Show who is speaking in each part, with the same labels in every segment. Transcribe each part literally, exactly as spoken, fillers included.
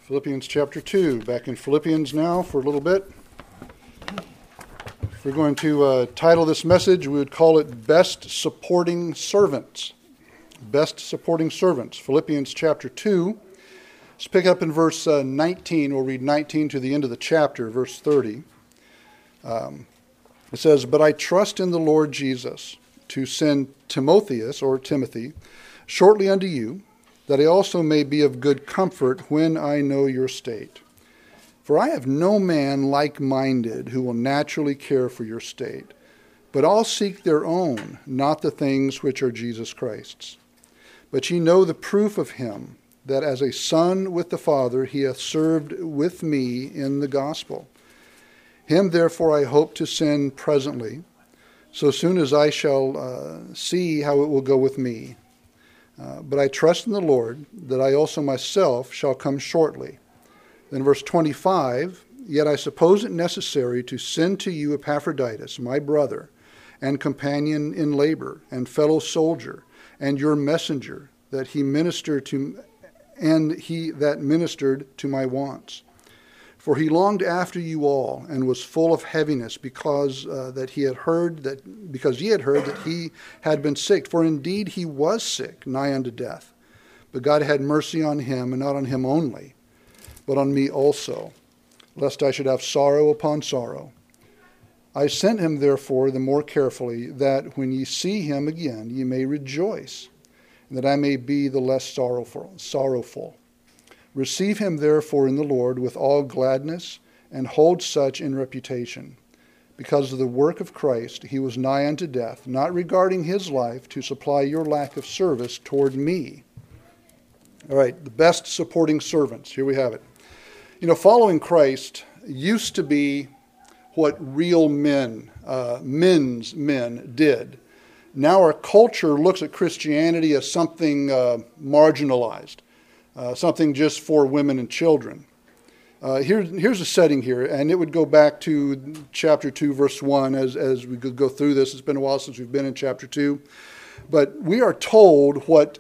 Speaker 1: Philippians chapter two. Back in Philippians now for a little bit. If we're going to uh, title this message, we would call it Best Supporting Servants. Best Supporting Servants. Philippians chapter two. Let's pick up in verse uh, nineteen. We'll read nineteen to the end of the chapter, verse thirty. Um, it says, "But I trust in the Lord Jesus to send Timotheus, or Timothy, shortly unto you, that I also may be of good comfort when I know your state. For I have no man like-minded who will naturally care for your state, but all seek their own, not the things which are Jesus Christ's. But ye know the proof of him, that as a son with the Father he hath served with me in the gospel. Him therefore I hope to send presently, so soon as I shall uh, see how it will go with me. Uh, but I trust in the Lord that I also myself shall come shortly." Then verse twenty-five, "Yet I suppose it necessary to send to you Epaphroditus, my brother, and companion in labor, and fellow soldier, and your messenger, that he minister to, and he that ministered to my wants. For he longed after you all, and was full of heaviness, because uh, that he had heard that because ye had heard that he had been sick. For indeed he was sick, nigh unto death. But God had mercy on him, and not on him only, but on me also, lest I should have sorrow upon sorrow. I sent him therefore the more carefully, that when ye see him again ye may rejoice, and that I may be the less sorrowful. sorrowful. Receive him therefore in the Lord with all gladness, and hold such in reputation. Because of the work of Christ he was nigh unto death, not regarding his life, to supply your lack of service toward me." All right, the best supporting servants. Here we have it. You know, following Christ used to be what real men, uh, men's men did. Now our culture looks at Christianity as something uh, marginalized. Uh, something just for women and children. Uh, here, here's a setting here, and it would go back to chapter two, verse one, as, as we could go through this. It's been a while since we've been in chapter two. But we are told what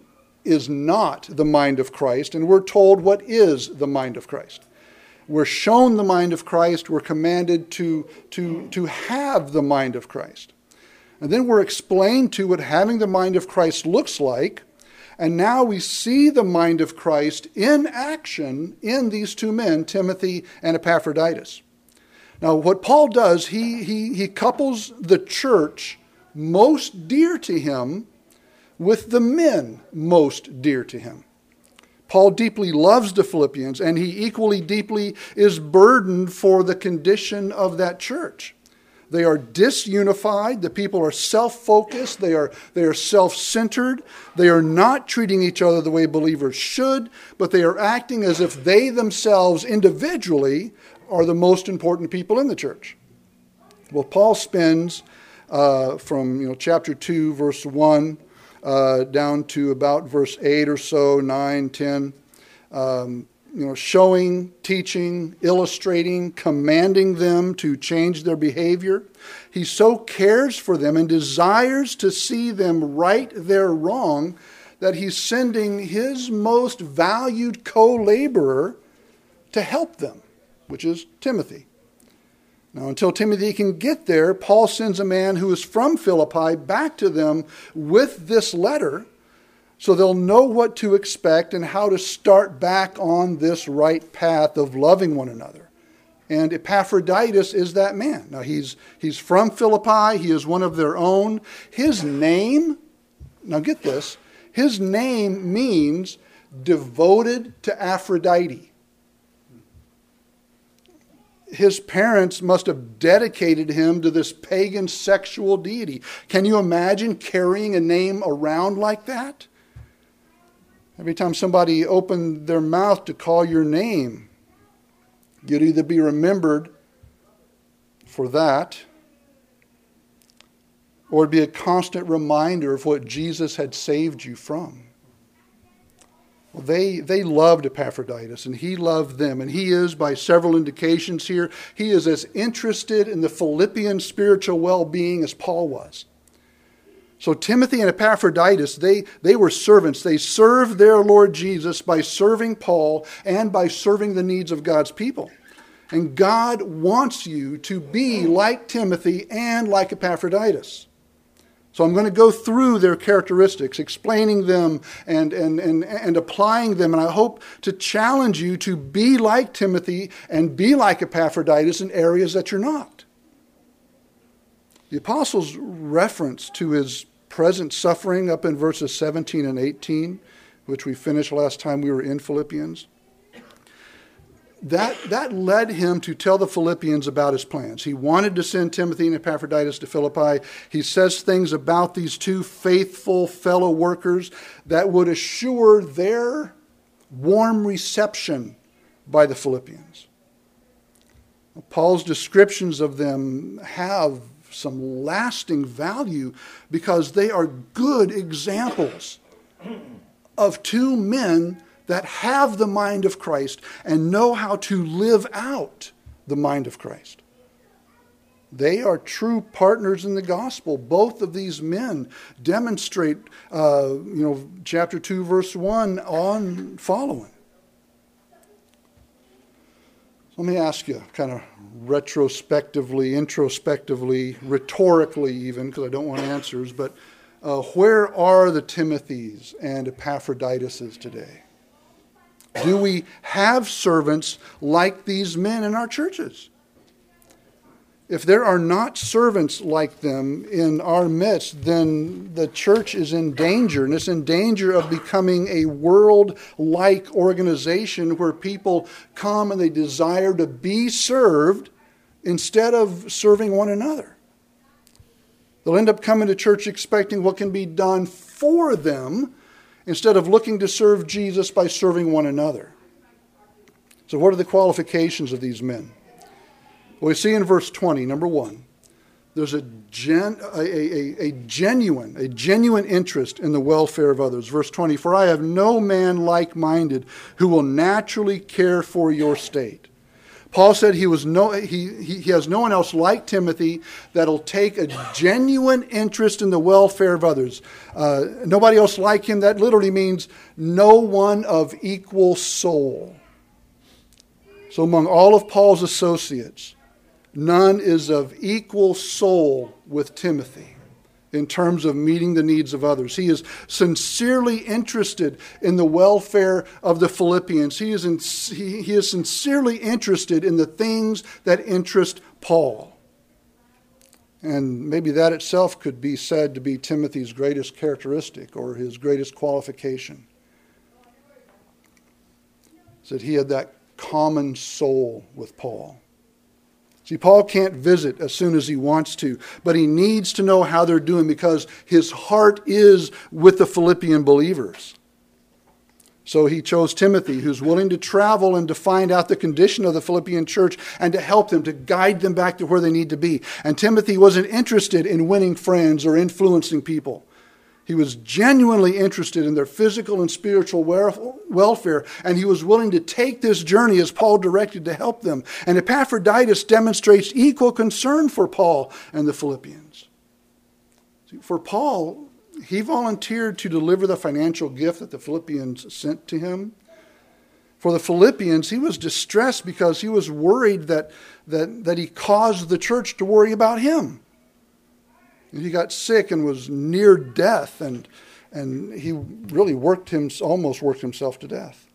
Speaker 1: is not the mind of Christ, and we're told what is the mind of Christ. We're shown the mind of Christ. We're commanded to, to, to have the mind of Christ. And then we're explained to what having the mind of Christ looks like. And now we see the mind of Christ in action in these two men, Timothy and Epaphroditus. Now, what Paul does, he, he, he couples the church most dear to him with the men most dear to him. Paul deeply loves the Philippians, and he equally deeply is burdened for the condition of that church. They are disunified. The people are self-focused. They are, they are self-centered. They are not treating each other the way believers should, but they are acting as if they themselves individually are the most important people in the church. Well, Paul spends uh, from you know chapter two, verse one, uh, down to about verse eight or so, nine, ten, um, you know, showing, teaching, illustrating, commanding them to change their behavior. He so cares for them and desires to see them right their wrong that he's sending his most valued co-laborer to help them, which is Timothy. Now, until Timothy can get there, Paul sends a man who is from Philippi back to them with this letter, so they'll know what to expect and how to start back on this right path of loving one another. And Epaphroditus is that man. Now, he's, he's from Philippi. He is one of their own. His name, now get this, his name means devoted to Aphrodite. His parents must have dedicated him to this pagan sexual deity. Can you imagine carrying a name around like that? Every time somebody opened their mouth to call your name, you'd either be remembered for that, or it'd be a constant reminder of what Jesus had saved you from. Well, they, they loved Epaphroditus, and he loved them. And he is, by several indications here, he is as interested in the Philippian spiritual well-being as Paul was. So Timothy and Epaphroditus, they, they were servants. They served their Lord Jesus by serving Paul and by serving the needs of God's people. And God wants you to be like Timothy and like Epaphroditus. So I'm going to go through their characteristics, explaining them and, and, and, and applying them. And I hope to challenge you to be like Timothy and be like Epaphroditus in areas that you're not. The apostle's reference to his present suffering up in verses seventeen and eighteen, which we finished last time we were in Philippians, that, that led him to tell the Philippians about his plans. He wanted to send Timothy and Epaphroditus to Philippi. He says things about these two faithful fellow workers that would assure their warm reception by the Philippians. Paul's descriptions of them have some lasting value because they are good examples of two men that have the mind of Christ and know how to live out the mind of Christ. They are true partners in the gospel. Both of these men demonstrate, uh, you know, chapter two, verse one on following. Let me ask you, kind of retrospectively, introspectively, rhetorically even, because I don't want answers, but uh, where are the Timothys and Epaphroditus today? Do we have servants like these men in our churches? If there are not servants like them in our midst, then the church is in danger, and it's in danger of becoming a world-like organization where people come and they desire to be served instead of serving one another. They'll end up coming to church expecting what can be done for them instead of looking to serve Jesus by serving one another. So what are the qualifications of these men? Well, we see in verse twenty, number one, there's a, gen, a, a, a genuine, a genuine interest in the welfare of others. Verse twenty, for I have no man like-minded who will naturally care for your state. Paul said he was no he, he, he has no one else like Timothy that'll take a genuine interest in the welfare of others. Uh, nobody else like him. That literally means no one of equal soul. So among all of Paul's associates, none is of equal soul with Timothy in terms of meeting the needs of others. He is sincerely interested in the welfare of the Philippians. He is, in, he, he is sincerely interested in the things that interest Paul. And maybe that itself could be said to be Timothy's greatest characteristic or his greatest qualification. Is that he had that common soul with Paul. See, Paul can't visit as soon as he wants to, but he needs to know how they're doing because his heart is with the Philippian believers. So he chose Timothy, who's willing to travel and to find out the condition of the Philippian church and to help them, to guide them back to where they need to be. And Timothy wasn't interested in winning friends or influencing people. He was genuinely interested in their physical and spiritual welfare, and he was willing to take this journey as Paul directed to help them. And Epaphroditus demonstrates equal concern for Paul and the Philippians. For Paul, he volunteered to deliver the financial gift that the Philippians sent to him. For the Philippians, he was distressed because he was worried that, that, that he caused the church to worry about him. He got sick and was near death, and and he really worked him almost worked himself to death.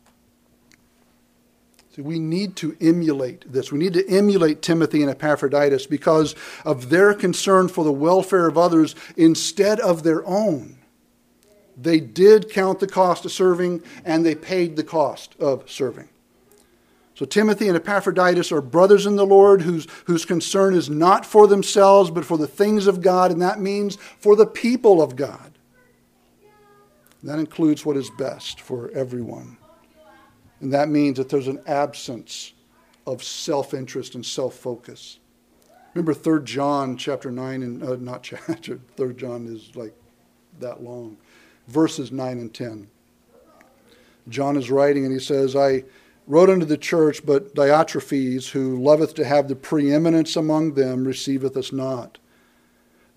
Speaker 1: See, we need to emulate this. We need to emulate Timothy and Epaphroditus because of their concern for the welfare of others instead of their own. They did count the cost of serving, and they paid the cost of serving. So Timothy and Epaphroditus are brothers in the Lord whose, whose concern is not for themselves, but for the things of God, and that means for the people of God. That includes what is best for everyone. And that means that there's an absence of self-interest and self-focus. Remember Third John chapter nine, and uh, not chapter, Third John is like that long. Verses nine and ten. John is writing and he says, I wrote unto the church, but Diotrephes, who loveth to have the preeminence among them, receiveth us not.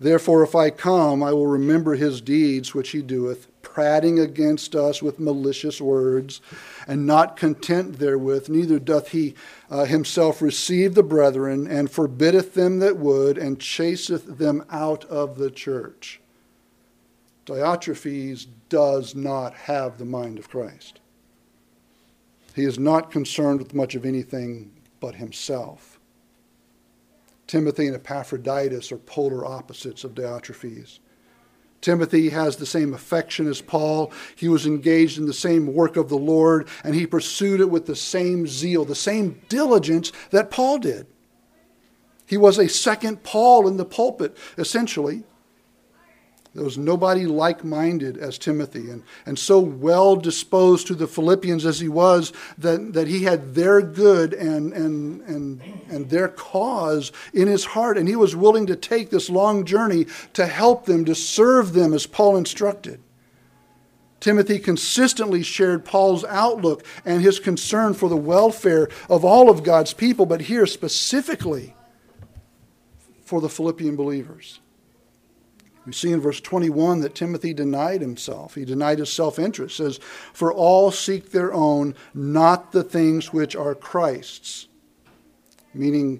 Speaker 1: Therefore, if I come, I will remember his deeds which he doeth, prating against us with malicious words, and not content therewith, neither doth he uh, himself receive the brethren, and forbiddeth them that would, and chaseth them out of the church. Diotrephes does not have the mind of Christ. He is not concerned with much of anything but himself. Timothy and Epaphroditus are polar opposites of Diotrephes. Timothy has the same affection as Paul. He was engaged in the same work of the Lord, and he pursued it with the same zeal, the same diligence that Paul did. He was a second Paul in the pulpit, essentially. There was nobody like-minded as Timothy, and, and so well disposed to the Philippians as he was, that, that he had their good and, and, and, and their cause in his heart, and he was willing to take this long journey to help them, to serve them as Paul instructed. Timothy consistently shared Paul's outlook and his concern for the welfare of all of God's people, but here specifically for the Philippian believers. We see in verse twenty-one that Timothy denied himself. He denied his self-interest. It says, for all seek their own, not the things which are Christ's. Meaning,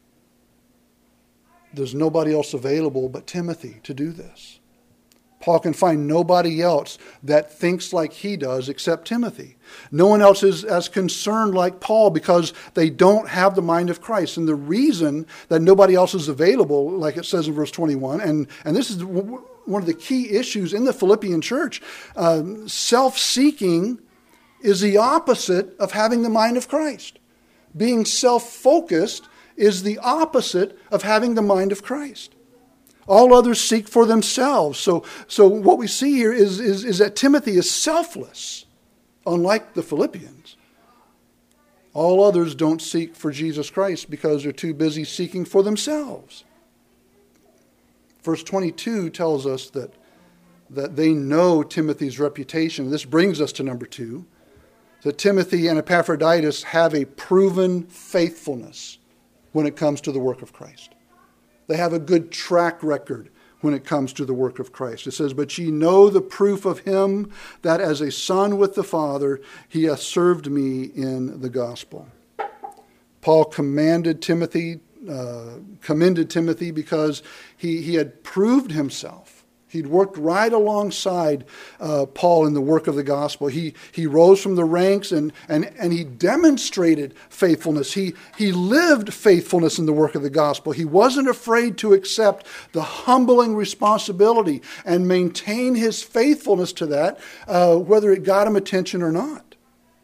Speaker 1: there's nobody else available but Timothy to do this. Paul can find nobody else that thinks like he does except Timothy. No one else is as concerned like Paul because they don't have the mind of Christ. And the reason that nobody else is available, like it says in verse twenty-one, and, and this is one of the key issues in the Philippian church, uh, self-seeking is the opposite of having the mind of Christ. Being self-focused is the opposite of having the mind of Christ. All others seek for themselves. So, so what we see here is, is, is that Timothy is selfless, unlike the Philippians. All others don't seek for Jesus Christ because they're too busy seeking for themselves. Verse twenty-two tells us that, that they know Timothy's reputation. This brings us to number two, that Timothy and Epaphroditus have a proven faithfulness when it comes to the work of Christ. They have a good track record when it comes to the work of Christ. It says, but ye know the proof of him that as a son with the Father, he hath served me in the gospel. Paul commanded Timothy, uh, commended Timothy because he, he had proved himself. He'd worked right alongside uh, Paul in the work of the gospel. He he rose from the ranks and and, and he demonstrated faithfulness. He, he lived faithfulness in the work of the gospel. He wasn't afraid to accept the humbling responsibility and maintain his faithfulness to that, uh, whether it got him attention or not.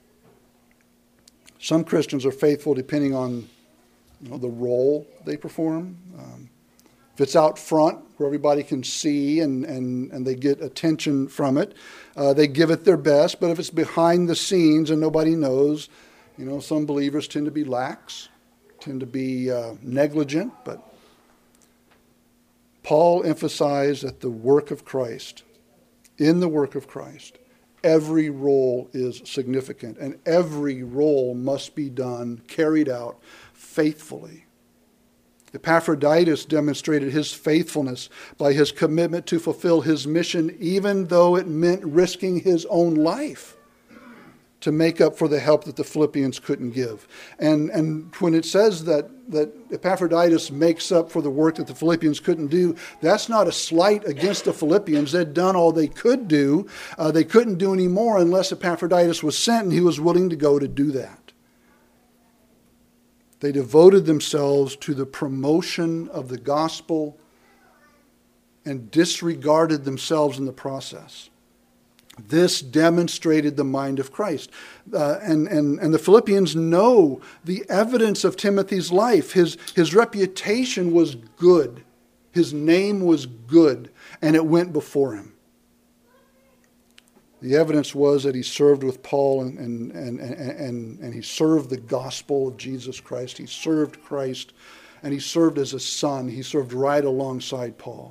Speaker 1: Some Christians are faithful depending on you know, the role they perform. Um, If it's out front where everybody can see and, and, and they get attention from it, uh, they give it their best. But if it's behind the scenes and nobody knows, you know, some believers tend to be lax, tend to be uh, negligent. But Paul emphasized that the work of Christ, in the work of Christ, every role is significant and every role must be done, carried out faithfully. Epaphroditus demonstrated his faithfulness by his commitment to fulfill his mission, even though it meant risking his own life to make up for the help that the Philippians couldn't give. And, and when it says that, that Epaphroditus makes up for the work that the Philippians couldn't do, that's not a slight against the Philippians. They'd done all they could do. Uh, they couldn't do any more unless Epaphroditus was sent, and he was willing to go to do that. They devoted themselves to the promotion of the gospel and disregarded themselves in the process. This demonstrated the mind of Christ. Uh, and, and, and the Philippians know the evidence of Timothy's life. His, his reputation was good. His name was good, and it went before him. The evidence was that he served with Paul and, and, and, and, and he served the gospel of Jesus Christ. He served Christ, and he served as a son. He served right alongside Paul.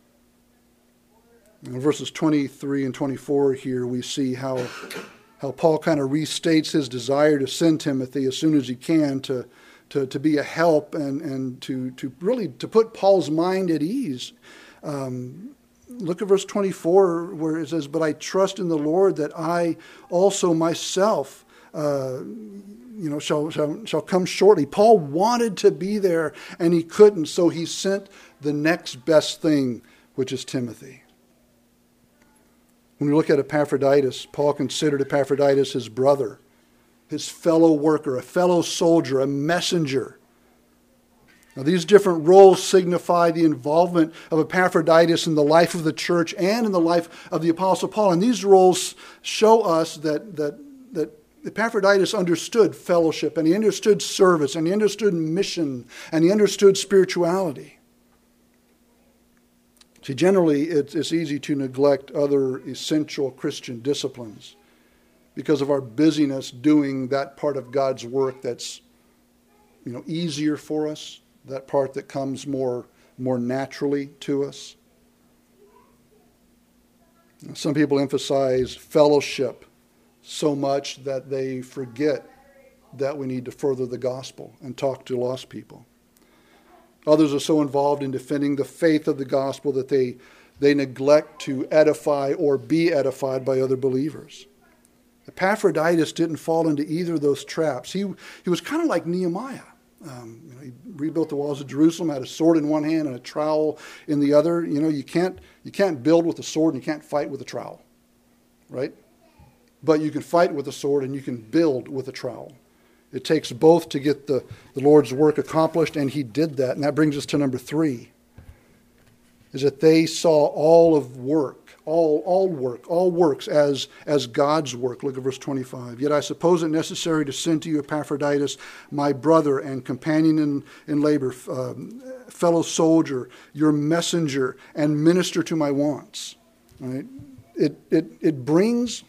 Speaker 1: In verses twenty-three and twenty-four here, we see how, how Paul kind of restates his desire to send Timothy as soon as he can to, to, to be a help and, and to, to really to put Paul's mind at ease. Um, look at verse twenty-four where it says, "But I trust in the Lord that I also myself uh, you know, shall, shall, shall come shortly." Paul wanted to be there and he couldn't, so he sent the next best thing, which is Timothy. When we look at Epaphroditus, Paul considered Epaphroditus his brother, his fellow worker, a fellow soldier, a messenger. Now, these different roles signify the involvement of Epaphroditus in the life of the church and in the life of the Apostle Paul. And these roles show us that, that, that Epaphroditus understood fellowship, and he understood service, and he understood mission, and he understood spirituality. See, generally, it's, it's easy to neglect other essential Christian disciplines because of our busyness doing that part of God's work that's, you know, easier for us, that part that comes more, more naturally to us. Some people emphasize fellowship so much that they forget that we need to further the gospel and talk to lost people. Others are so involved in defending the faith of the gospel that they, they neglect to edify or be edified by other believers. Epaphroditus didn't fall into either of those traps. He, he was kind of like Nehemiah. Um, you know, he rebuilt the walls of Jerusalem, had a sword in one hand and a trowel in the other. You know, you can't, you can't build with a sword and you can't fight with a trowel, right? But you can fight with a sword and you can build with a trowel. It takes both to get the, the Lord's work accomplished, and he did that. And that brings us to number three, is that they saw all of work, all, all work, all works as, as God's work. Look at verse twenty-five. "Yet I suppose it necessary to send to you Epaphroditus, my brother and companion in, in labor, um, fellow soldier, your messenger, and minister to my wants." All right? It, it, it brings...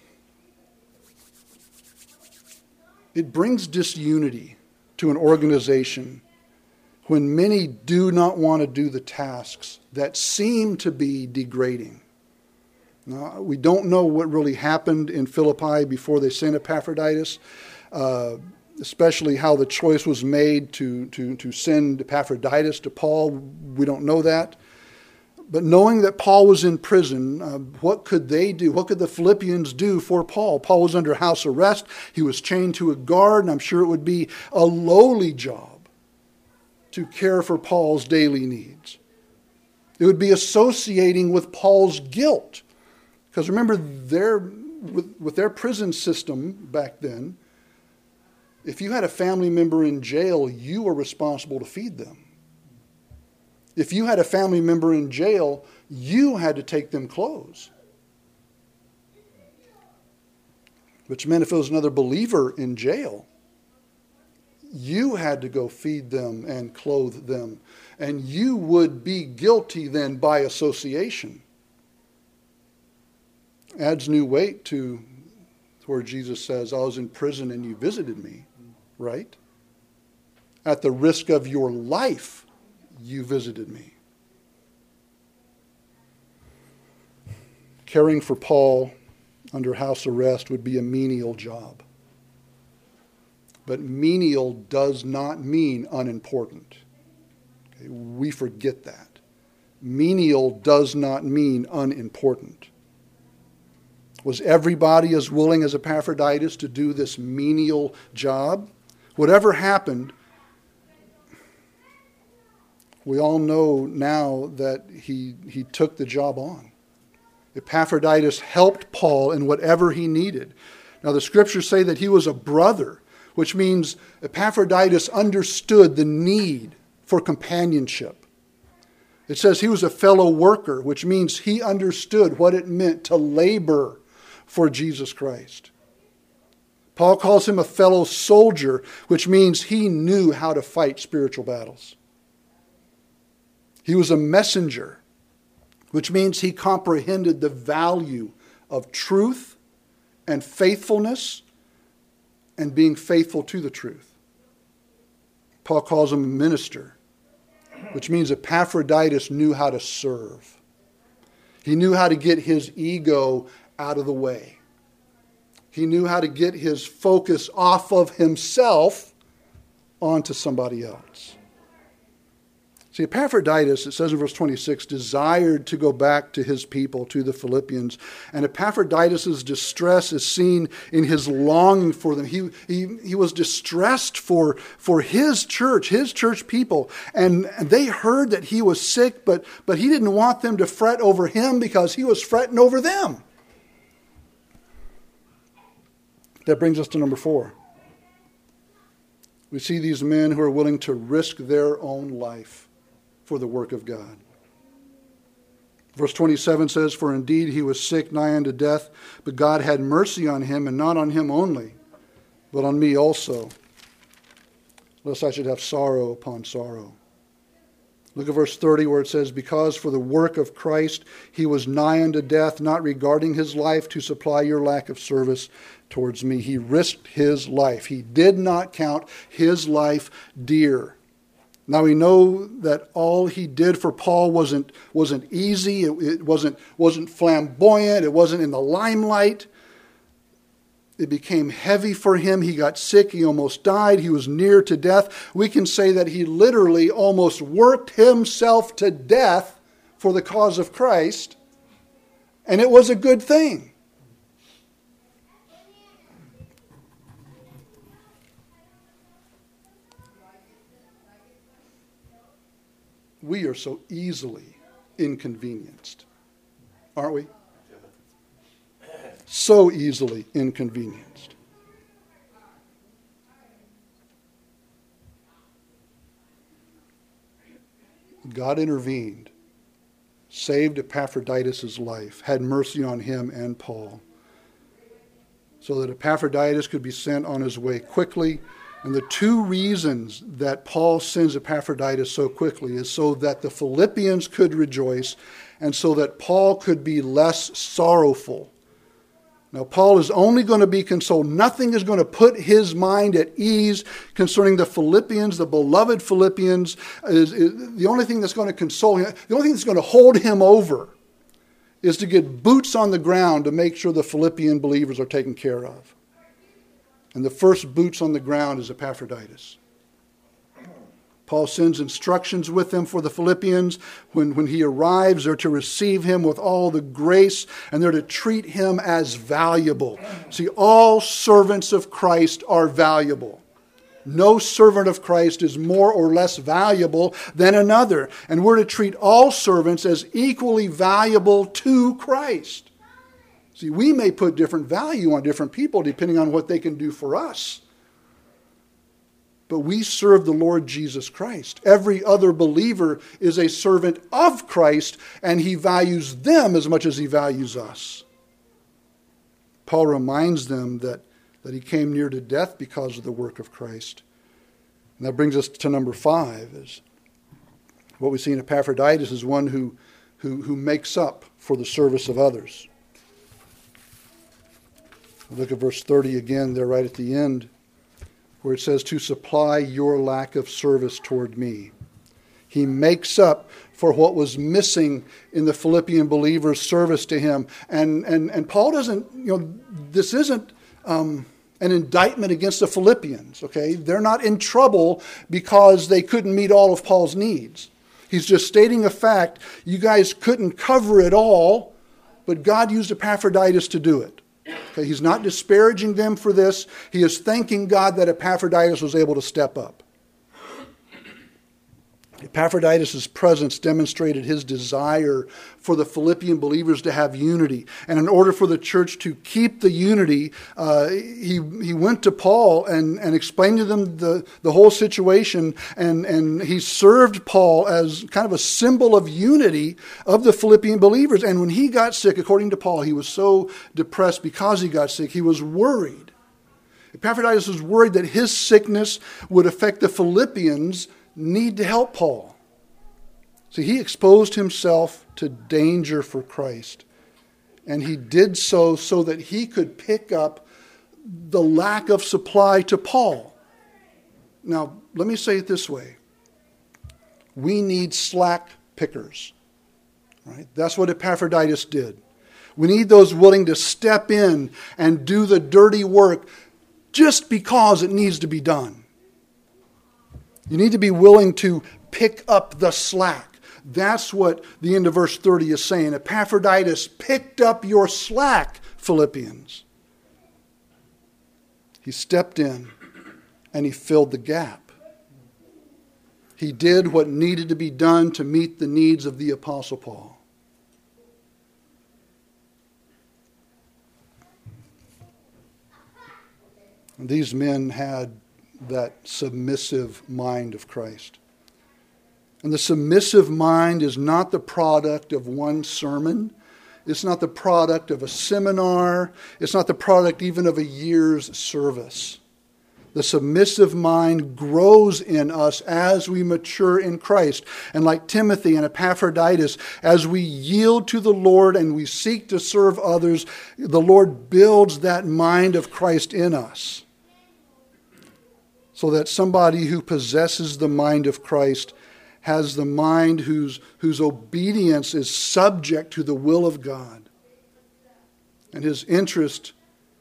Speaker 1: It brings disunity to an organization when many do not want to do the tasks that seem to be degrading. Now, we don't know what really happened in Philippi before they sent Epaphroditus, uh, especially how the choice was made to, to, to send Epaphroditus to Paul. We don't know that. But knowing that Paul was in prison, uh, what could they do? What could the Philippians do for Paul? Paul was under house arrest. He was chained to a guard, and I'm sure it would be a lowly job to care for Paul's daily needs. It would be associating with Paul's guilt. Because remember, their, with, with their prison system back then, if you had a family member in jail, you were responsible to feed them. If you had a family member in jail, you had to take them clothes. Which meant if it was another believer in jail, you had to go feed them and clothe them. And you would be guilty then by association. Adds new weight to where Jesus says, "I was in prison and you visited me," right? At the risk of your life, you visited me. Caring for Paul under house arrest would be a menial job. But menial does not mean unimportant. Okay, we forget that. Menial does not mean unimportant. Was everybody as willing as Epaphroditus to do this menial job? Whatever happened, we all know now that he, he took the job on. Epaphroditus helped Paul in whatever he needed. Now the scriptures say that he was a brother, which means Epaphroditus understood the need for companionship. It says he was a fellow worker, which means he understood what it meant to labor for Jesus Christ. Paul calls him a fellow soldier, which means he knew how to fight spiritual battles. He was a messenger, which means he comprehended the value of truth and faithfulness and being faithful to the truth. Paul calls him a minister, which means Epaphroditus knew how to serve. He knew how to get his ego out of the way. He knew how to get his focus off of himself onto somebody else. See, Epaphroditus, it says in verse twenty-six, desired to go back to his people, to the Philippians. And Epaphroditus' distress is seen in his longing for them. He, he, he was distressed for, for his church, his church people. And, and they heard that he was sick, but, but he didn't want them to fret over him because he was fretting over them. That brings us to number four. We see these men who are willing to risk their own life for the work of God. Verse twenty-seven says, "For indeed he was sick, nigh unto death, but God had mercy on him, and not on him only, but on me also, lest I should have sorrow upon sorrow." Look at verse thirty where it says, "Because for the work of Christ he was nigh unto death, not regarding his life to supply your lack of service towards me." He risked his life. He did not count his life dear. Now we know that all he did for Paul wasn't, wasn't easy. It, it wasn't, wasn't flamboyant. It wasn't in the limelight. It became heavy for him. He got sick. He almost died. He was near to death. We can say that he literally almost worked himself to death for the cause of Christ. And it was a good thing. We are so easily inconvenienced, aren't we? So easily inconvenienced. God intervened, saved Epaphroditus' life, had mercy on him and Paul, so that Epaphroditus could be sent on his way quickly. And the two reasons that Paul sends Epaphroditus so quickly is so that the Philippians could rejoice and so that Paul could be less sorrowful. Now, Paul is only going to be consoled. Nothing is going to put his mind at ease concerning the Philippians, the beloved Philippians. Is, is the only thing that's going to console him, the only thing that's going to hold him over is to get boots on the ground to make sure the Philippian believers are taken care of. And the first boots on the ground is Epaphroditus. Paul sends instructions with them for the Philippians. When, when he arrives, they're to receive him with all the grace, and they're to treat him as valuable. See, all servants of Christ are valuable. No servant of Christ is more or less valuable than another. And we're to treat all servants as equally valuable to Christ. See, we may put different value on different people depending on what they can do for us. But we serve the Lord Jesus Christ. Every other believer is a servant of Christ, and he values them as much as he values us. Paul reminds them that, that he came near to death because of the work of Christ. And that brings us to number five. Is what we see in Epaphroditus is one who, who, who makes up for the service of others. Look at verse thirty again there right at the end, where it says, "To supply your lack of service toward me." He makes up for what was missing in the Philippian believers' service to him. And, and, and Paul doesn't, you know, this isn't um, an indictment against the Philippians, okay? They're not in trouble because they couldn't meet all of Paul's needs. He's just stating a fact. You guys couldn't cover it all, but God used Epaphroditus to do it. Okay, he's not disparaging them for this. He is thanking God that Epaphroditus was able to step up. Epaphroditus' presence demonstrated his desire for the Philippian believers to have unity. And in order for the church to keep the unity, uh, he, he went to Paul and, and explained to them the, the whole situation. And, and he served Paul as kind of a symbol of unity of the Philippian believers. And when he got sick, according to Paul, he was so depressed because he got sick, he was worried. Epaphroditus was worried that his sickness would affect the Philippians' need to help Paul. See, he exposed himself to danger for Christ. And he did so so that he could pick up the lack of supply to Paul. Now, let me say it this way. We need slack pickers. Right? That's what Epaphroditus did. We need those willing to step in and do the dirty work just because it needs to be done. You need to be willing to pick up the slack. That's what the end of verse thirty is saying. Epaphroditus picked up your slack, Philippians. He stepped in and he filled the gap. He did what needed to be done to meet the needs of the Apostle Paul. These men had that submissive mind of Christ. And the submissive mind is not the product of one sermon. It's not the product of a seminar. It's not the product even of a year's service. The submissive mind grows in us as we mature in Christ. And like Timothy and Epaphroditus, as we yield to the Lord and we seek to serve others, the Lord builds that mind of Christ in us. So that somebody who possesses the mind of Christ has the mind whose, whose obedience is subject to the will of God. And his interest,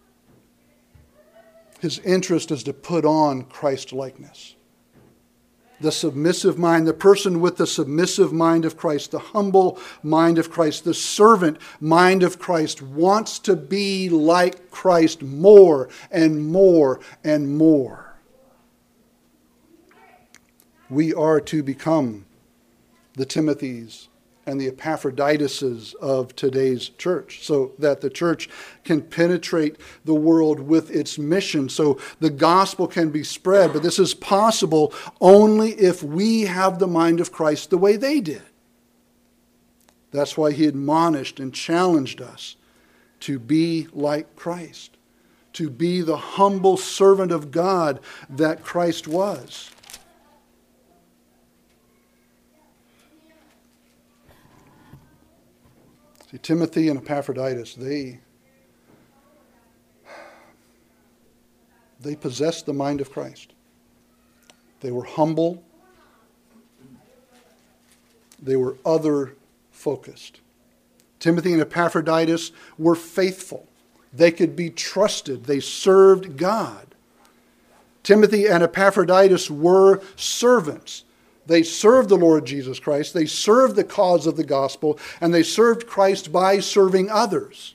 Speaker 1: his interest is to put on Christ-likeness. The submissive mind, the person with the submissive mind of Christ, the humble mind of Christ, the servant mind of Christ wants to be like Christ more and more and more. We are to become the Timothys and the Epaphroditus of today's church so that the church can penetrate the world with its mission, so the gospel can be spread. But this is possible only if we have the mind of Christ the way they did. That's why he admonished and challenged us to be like Christ, to be the humble servant of God that Christ was. See, Timothy and Epaphroditus, they, they possessed the mind of Christ. They were humble. They were other-focused. Timothy and Epaphroditus were faithful. They could be trusted. They served God. Timothy and Epaphroditus were servants. They served the Lord Jesus Christ. They served the cause of the gospel. And they served Christ by serving others.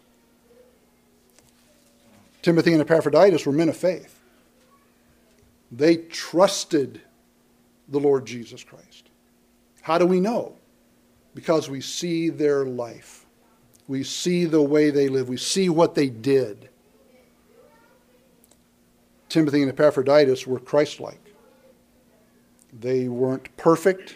Speaker 1: Timothy and Epaphroditus were men of faith. They trusted the Lord Jesus Christ. How do we know? Because we see their life. We see the way they live. We see what they did. Timothy and Epaphroditus were Christ-like. They weren't perfect,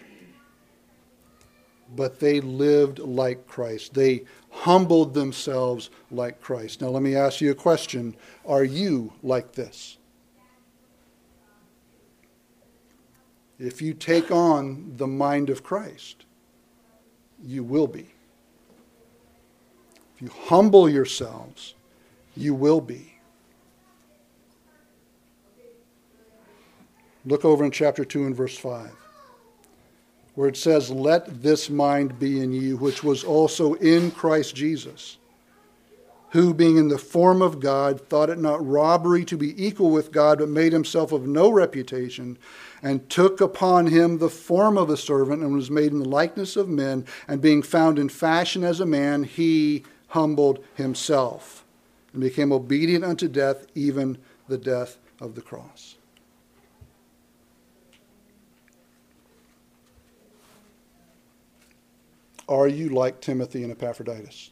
Speaker 1: but they lived like Christ. They humbled themselves like Christ. Now let me ask you a question. Are you like this? If you take on the mind of Christ, you will be. If you humble yourselves, you will be. Look over in chapter two and verse five, where it says, "Let this mind be in you, which was also in Christ Jesus, who being in the form of God, thought it not robbery to be equal with God, but made himself of no reputation, and took upon him the form of a servant, and was made in the likeness of men, and being found in fashion as a man, he humbled himself, and became obedient unto death, even the death of the cross." Are you like Timothy and Epaphroditus?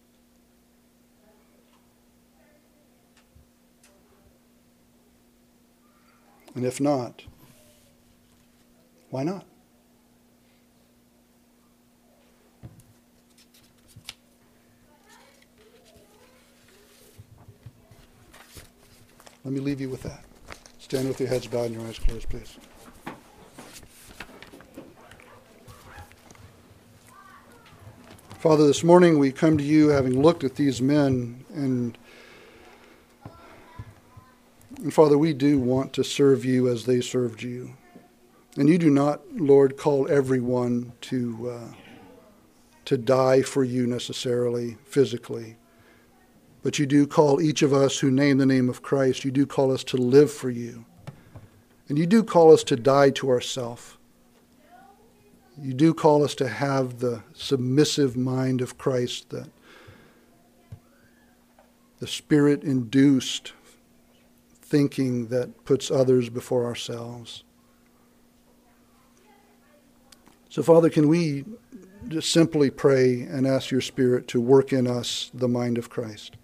Speaker 1: And if not, why not? Let me leave you with that. Stand with your heads bowed and your eyes closed, please. Father, this morning we come to you having looked at these men, and, and Father, we do want to serve you as they served you. And you do not, Lord, call everyone to, uh, to die for you necessarily, physically. But you do call each of us who name the name of Christ, you do call us to live for you. And you do call us to die to ourselves. You do call us to have the submissive mind of Christ, that the Spirit-induced thinking that puts others before ourselves. So, Father, can we just simply pray and ask your Spirit to work in us the mind of Christ?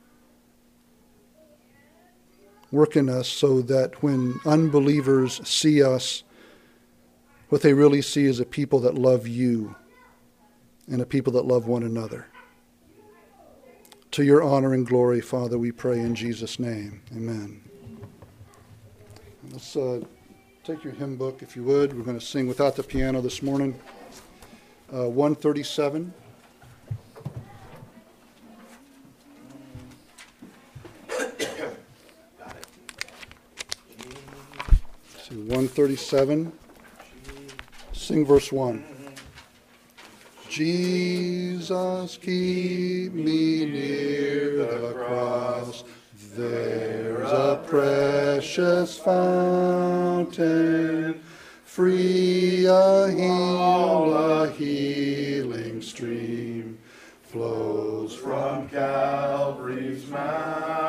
Speaker 1: Work in us so that when unbelievers see us, what they really see is a people that love you and a people that love one another. To your honor and glory, Father, we pray in Jesus' name. Amen. Let's uh, take your hymn book, if you would. We're going to sing without the piano this morning. Uh, one thirty-seven. See, one thirty-seven. Sing verse one. Jesus, keep me near the cross. There's a precious fountain, free a heal, a healing stream flows from Calvary's mount.